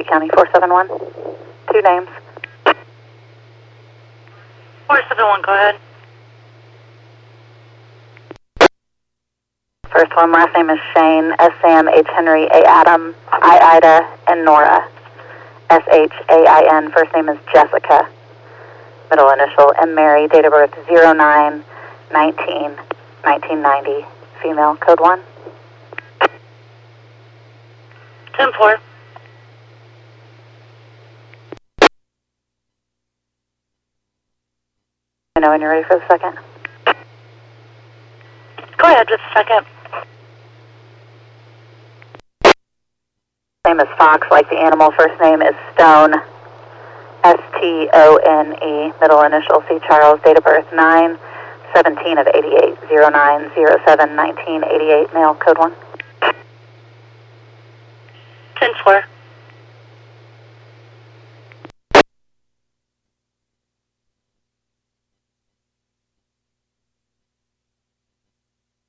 Lake County 471. 2 names. 471, go ahead. First one, last name is Shane, S. Sam, H. Henry, A. Adam, I. Ida, and Nora. S-H-A-I-N. First name is Jessica. Middle initial, M. Mary. Date of birth 09/19/1990. Female. Code 1. 10-4. I know when you're ready for the second. Go ahead, just a second. Name is Fox, like the animal. First name is Stone. S-T-O-N-E. Middle initial, C. Charles. Date of birth 9/17/88. 09/07/1988. Male. Code 1. 10-4.